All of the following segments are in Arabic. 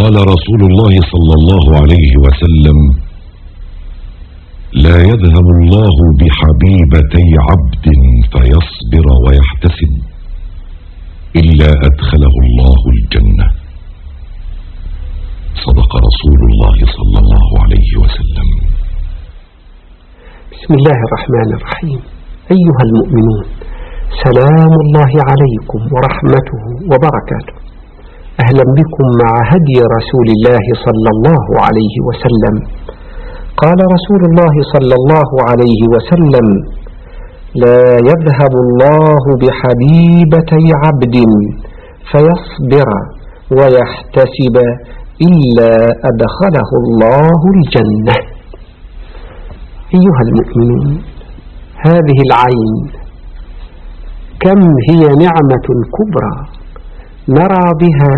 قال رسول الله صلى الله عليه وسلم: لا يذهب الله بحبيبتي عبد فيصبر ويحتسب إلا أدخله الله الجنة. صدق رسول الله صلى الله عليه وسلم. بسم الله الرحمن الرحيم. أيها المؤمنون، سلام الله عليكم ورحمته وبركاته. أهلا بكم مع هدي رسول الله صلى الله عليه وسلم. قال رسول الله صلى الله عليه وسلم: لا يذهب الله بحبيبتي عبد فيصبر ويحتسب إلا أدخله الله الجنة. أيها المؤمنون، هذه العين كم هي نعمة كبرى، نرى بها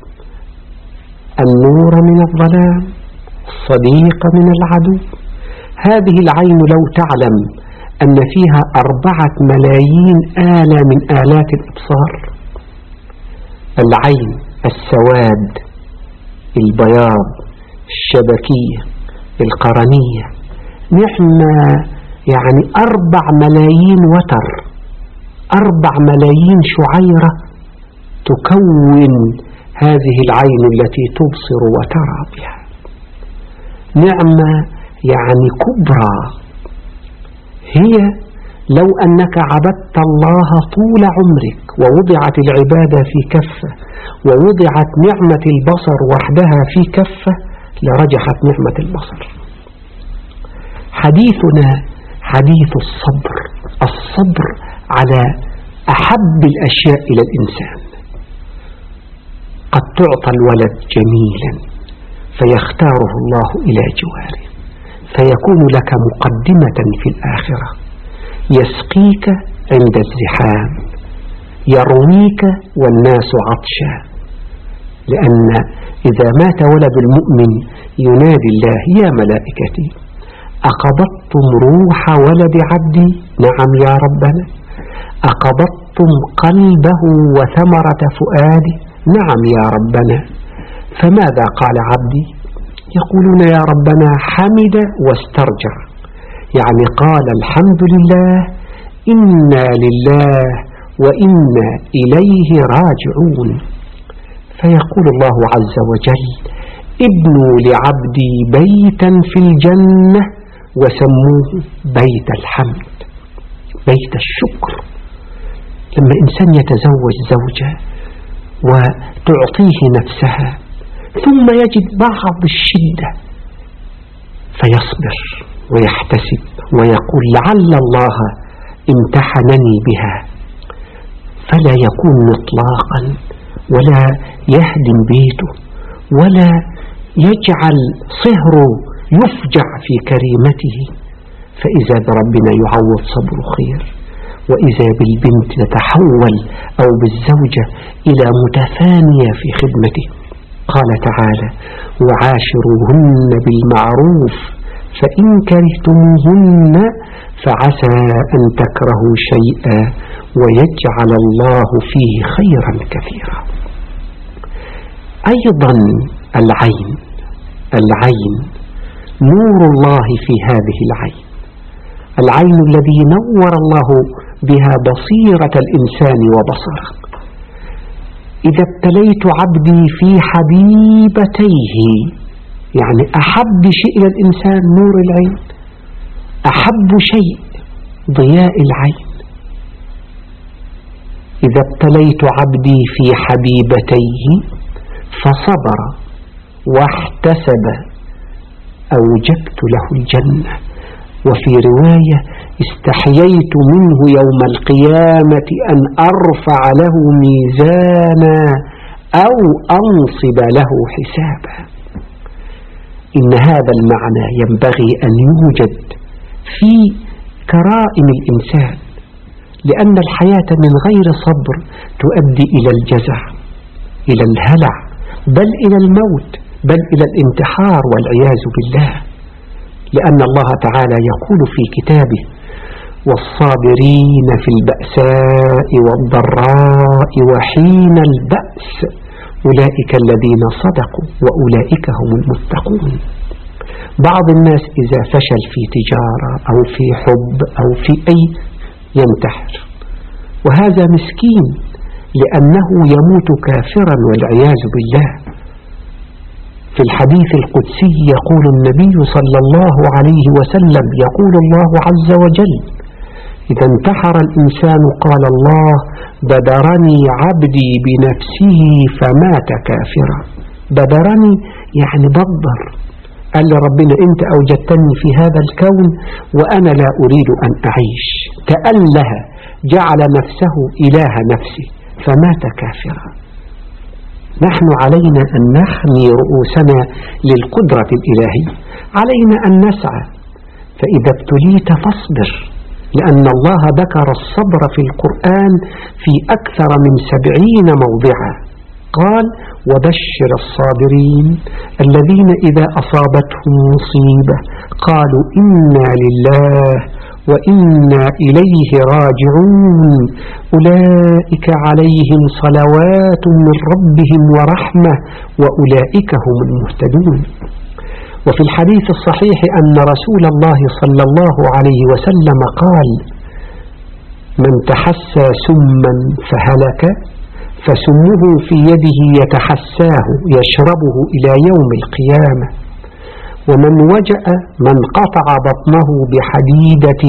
النور من الظلام، الصديق من العدو. هذه العين لو تعلم أن فيها 4 ملايين آلة من آلات الإبصار. العين السواد، البياض، الشبكية، القرنية، نحن يعني 4 ملايين وتر، 4 ملايين شعيرة تكون هذه العين التي تبصر وترى بها. نعمة يعني كبرى. هي لو أنك عبدت الله طول عمرك ووضعت العبادة في كفة ووضعت نعمة البصر وحدها في كفة لرجحت نعمة البصر. حديثنا حديث الصبر، الصبر على أحب الأشياء إلى الإنسان. قد تعطى الولد جميلا فيختاره الله إلى جواره، فيكون لك مقدمة في الآخرة، يسقيك عند الزحام، يرويك والناس عطشا. لأن إذا مات ولد المؤمن ينادي الله: يا ملائكتي أقبضتم روح ولد عبدي؟ نعم يا ربنا. أقبضتم قلبه وثمرة فؤادي؟ نعم يا ربنا. فماذا قال عبدي؟ يقولون: يا ربنا حمد واسترجع، يعني قال الحمد لله، إنا لله وإنا إليه راجعون. فيقول الله عز وجل: ابنوا لعبدي بيتا في الجنة وسموه بيت الحمد، بيت الشكر. لما إنسان يتزوج زوجة وتعطيه نفسها ثم يجد بعض الشدة فيصبر ويحتسب ويقول: لعل الله امتحنني بها، فلا يكون إطلاقا ولا يهدم بيته ولا يجعل صهره يفجع في كريمته. فإذا بربنا يعوض صبر خير، وإذا بالبنت تتحول أو بالزوجة إلى متفانية في خدمته. قال تعالى: وعاشروهن بالمعروف فإن كرهتموهن فعسى أن تكرهوا شيئا ويجعل الله فيه خيرا كثيرا. أيضا العين نور الله في هذه العين، العين الذي نور الله بها بصيرة الإنسان وبصره. إذا ابتليت عبدي في حبيبتيه، يعني أحب شيء إلى الإنسان نور العين، أحب شيء ضياء العين. إذا ابتليت عبدي في حبيبتيه فصبر واحتسب أوجبت له الجنة. وفي رواية: استحييت منه يوم القيامة أن أرفع له ميزانا أو أنصب له حسابا. إن هذا المعنى ينبغي أن يوجد في كرائم الإنسان، لأن الحياة من غير صبر تؤدي إلى الجزع، إلى الهلع، بل إلى الموت، بل إلى الانتحار والعياذ بالله. لأن الله تعالى يقول في كتابه: والصابرين في البأساء والضراء وحين البأس أولئك الذين صدقوا وأولئك هم المتقون. بعض الناس إذا فشل في تجارة أو في حب أو في أي ينتحر، وهذا مسكين لأنه يموت كافرا والعياذ بالله. في الحديث القدسي يقول النبي صلى الله عليه وسلم، يقول الله عز وجل: إذا انتحر الإنسان قال الله: بدرني عبدي بنفسه فمات كافرا. بدرني يعني بدر، قال لربنا: أنت أوجدتني في هذا الكون وأنا لا أريد أن أعيش، تأله جعل نفسه إله نفسي فمات كافرا. نحن علينا أن نحمي رؤوسنا للقدرة الإلهية، علينا أن نسعى. فإذا ابتليت فاصبر، لأن الله ذكر الصبر في القرآن في أكثر من 70 موضعا. قال: وبشر الصابرين الذين إذا أصابتهم مصيبة قالوا إنا لله وإنا إليه راجعون أولئك عليهم صلوات من ربهم ورحمة وأولئك هم المهتدون. وفي الحديث الصحيح أن رسول الله صلى الله عليه وسلم قال: من تحسى سما فهلك فسمه في يده يتحساه يشربه إلى يوم القيامة. ومن وجأ من قطع بطنه بحديدة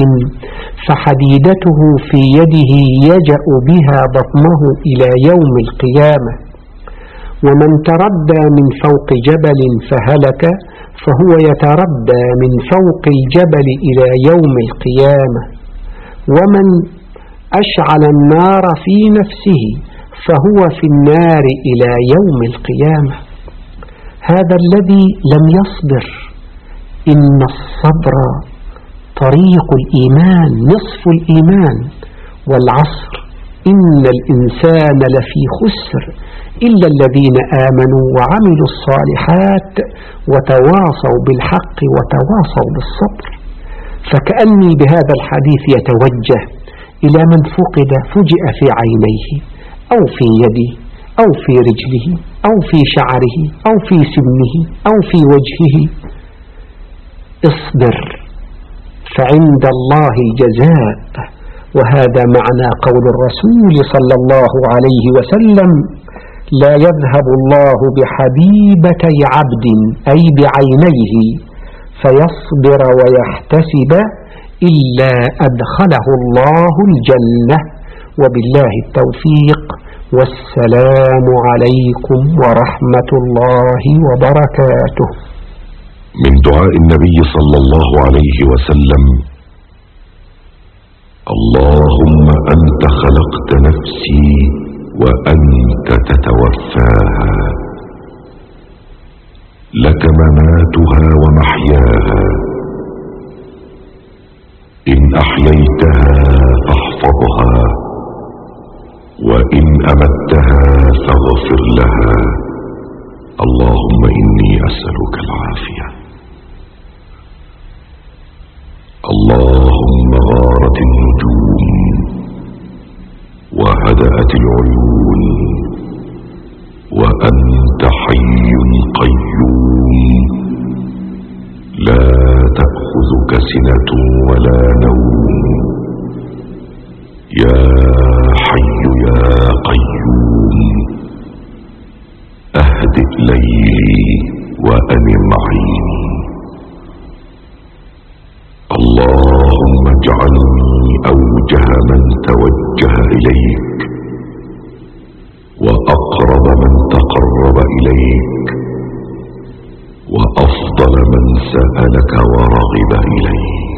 فحديدته في يده يجأ بها بطنه إلى يوم القيامة. ومن تردى من فوق جبل فهلك فهو يتردى من فوق الجبل إلى يوم القيامة. ومن أشعل النار في نفسه فهو في النار إلى يوم القيامة. هذا الذي لم يصبر. إن الصبر طريق الإيمان، نصف الإيمان. والعصر إن الإنسان لفي خسر إلا الذين آمنوا وعملوا الصالحات وتواصوا بالحق وتواصوا بالصبر. فكأني بهذا الحديث يتوجه إلى من فجئ في عينيه أو في يده أو في رجله أو في شعره أو في سنه أو في وجهه. اصبر فعند الله الجزاء. وهذا معنى قول الرسول صلى الله عليه وسلم: لا يذهب الله بحبيبتي عبد أي بعينيه فيصبر ويحتسب إلا أدخله الله الجنة. وبالله التوفيق، والسلام عليكم ورحمة الله وبركاته. من دعاء النبي صلى الله عليه وسلم: اللهم أنت خلقت نفسي وأنت تتوفاها، لك مماتها ومحياها، إن أحييتها فاحفظها، وإن أمتها فاغفر لها. اللهم إني أسألك العافية. اللهم غارت النجوم وهدأت العيون وأنت حي قيوم لا تأخذك سنة ولا نوم. يا حي يا قيوم أهدئ ليلي وأنم عيني. اللهم اجعلني أوجه من توجه إليك وأقرب من تقرب إليك وأفضل من سألك ورغب إليك.